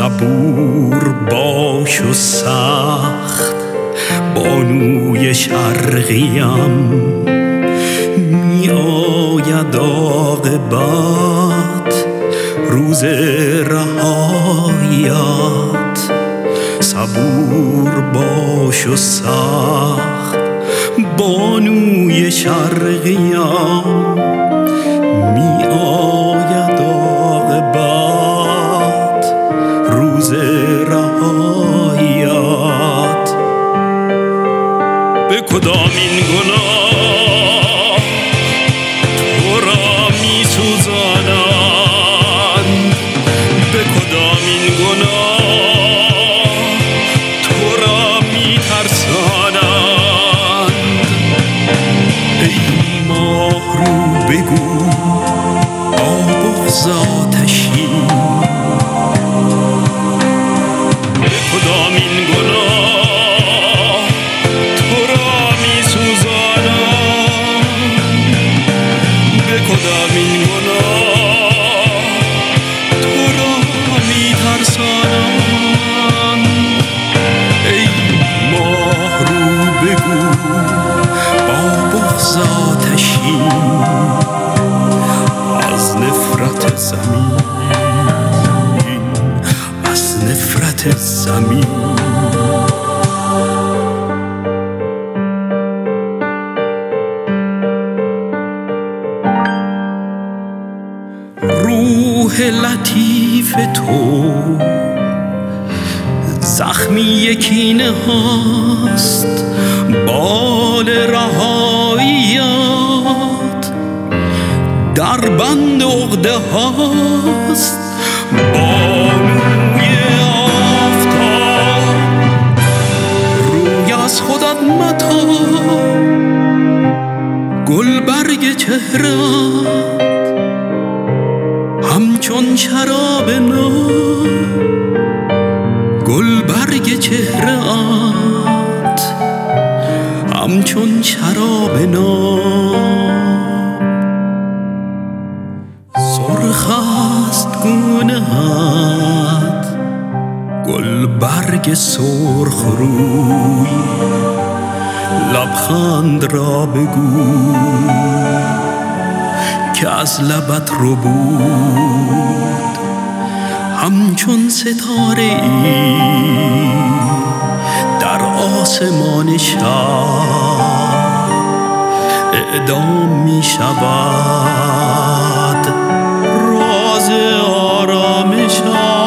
صبور باش و سخت بانوی شرقیم، می آید عاقبت روز رهایت. صبور باش و سخت بانوی شرقیم، می آید عاقبت روز رهایت. به کدامین گناه تو را می سوزانند، به کدامین گناه تو را می ترسانند. ای ماه رو بگو با بغض آتشین، به کدامین گناه تو را می سوزانند، به کدامین گناه تو را می ترسانند. ای ماه رو بگو با بغض آتشین، از نفرت زمین، از نفرت زمین. روح لطیف تو زخمی کینه هاست، بال رهاییات در بند عقده هاست. بانوی آفتاب روی از خودت متاب، گلبرگ چهره‌ات همچون شراب ناب، گلبرگ چهره‌ات همچون شراب ناب. سرخ است گونه‌ات گلبرگ سرخ روی، لبخند را بگو که از لبت رو بود همچون ستاره ای در آسمان شب اعدام می شود راز آرامشت.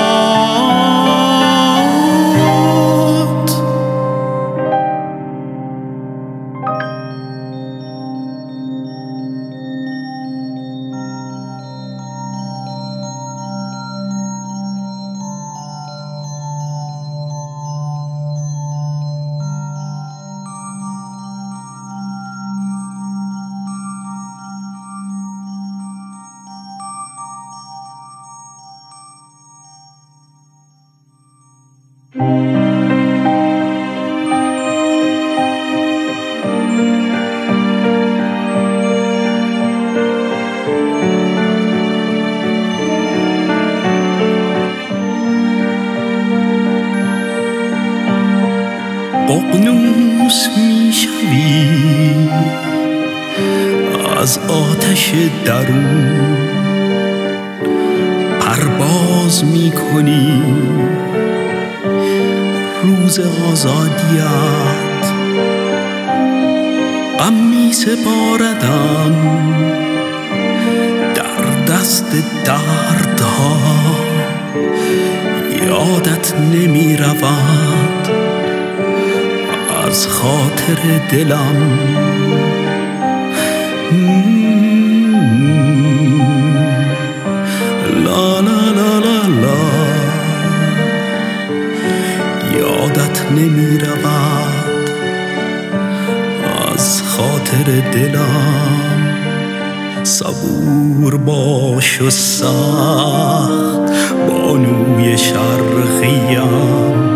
ققنوس می شوی از آتش درون، پرواز می کنی روز آزادیت. غم می سپاردم در دست دردها، یادت نمی رود از خاطر دلم. لا لا لا لا لا، یادت نمی رود از خاطر دلم. صبور باش و سخت بانوی شرقیم،